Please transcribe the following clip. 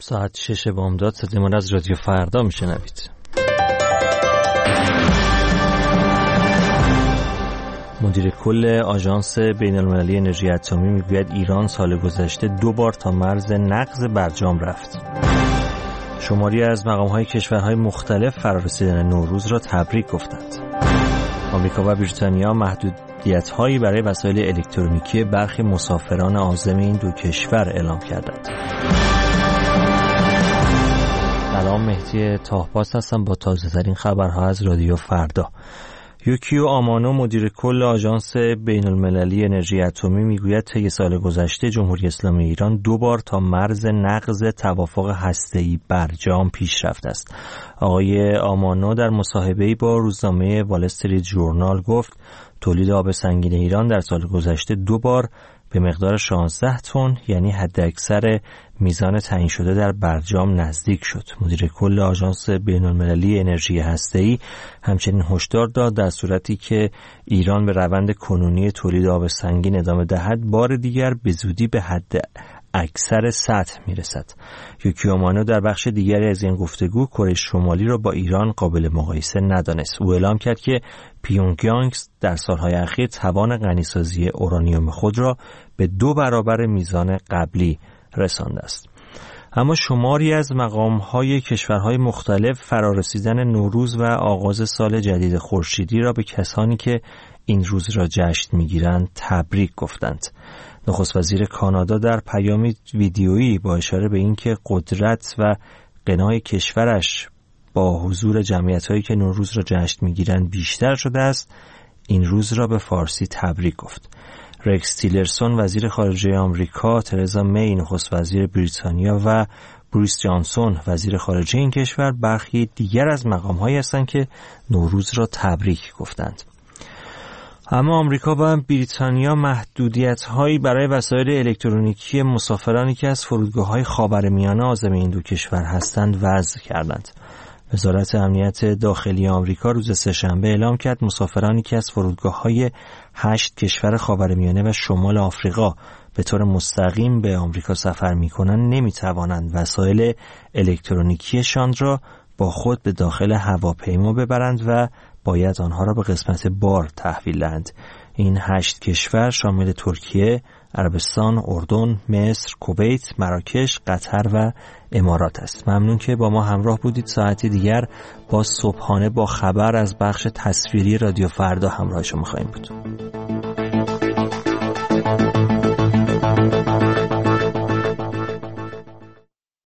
ساعت 6 بامداد صدای ما از رادیو فردا میشنوید. مدیر کل آژانس بین‌المللی انرژی اتمی میگوید ایران سال گذشته 2 بار تا مرز نقض برجام رفت. شماری از مقام‌های کشورهای مختلف فرارسیدن نوروز را تبریک گفتند. آمریکا و بریتانیا محدودیت‌هایی برای وسایل الکترونیکی برخی مسافران عازم این دو کشور اعلام کردند. سلام، مهدی تاهباز هستم با تازه‌ترین خبرها از رادیو فردا. یوکیو آمانو مدیر کل آژانس بین‌المللی انرژی اتمی میگوید طی سال گذشته جمهوری اسلامی ایران 2 بار تا مرز نقض توافق هسته‌ای برجام پیش رفته است. آقای آمانو در مصاحبه‌ای با روزنامه وال استریت ژورنال گفت تولید آب سنگین ایران در سال گذشته 2 بار به مقدار 16 تن یعنی حداکثر میزان تعیین شده در برجام نزدیک شد. مدیر کل آژانس بین‌المللی انرژی هسته‌ای همچنین هشدار داد در صورتی که ایران به روند کنونی تولید آب سنگین ادامه دهد بار دیگر به زودی به حد اکثر سطح میرسد. یوکیو آمانو در بخش دیگری از این گفتگو کره شمالی را با ایران قابل مقایسه ندانست. او اعلام کرد که پیونگیانگ در سالهای اخیر توان غنیسازی اورانیوم خود را به 2 برابر میزان قبلی رسانده است. اما شماری از مقام‌های کشورهای مختلف فرارسیدن نوروز و آغاز سال جدید خورشیدی را به کسانی که این روز را جشن می‌گیرند تبریک گفتند. نخست وزیر کانادا در پیامی ویدیویی با اشاره به اینکه قدرت و غنای کشورش با حضور جمعیت‌هایی که نوروز را جشن می‌گیرند بیشتر شده است، این روز را به فارسی تبریک گفت. رکس تیلرسون وزیر خارجه آمریکا، ترزا می نخست وزیر بریتانیا و بوریس جانسون وزیر خارجه این کشور برخی دیگر از مقام‌هایی هستند که نوروز را تبریک گفتند. اما آمریکا و بریتانیا محدودیت‌هایی برای وسایل الکترونیکی مسافرانی که از فرودگاه‌های خاورمیانه عازم این دو کشور هستند وضع کردند. وزارت امنیت داخلی آمریکا روز سه‌شنبه اعلام کرد مسافرانی که از فرودگاه‌های 8 کشور خاورمیانه و شمال آفریقا به طور مستقیم به آمریکا سفر می‌کنند نمی‌توانند وسایل الکترونیکیشان را با خود به داخل هواپیما ببرند و باید آنها را به قسمت بار تحویل دهند. این 8 کشور شامل ترکیه، عربستان، اردن، مصر، کویت، مراکش، قطر و امارات است. ممنون که با ما همراه بودید. ساعتی دیگر با صبحانه با خبر از بخش تصویری رادیو فردا همراه شما خواهیم بود.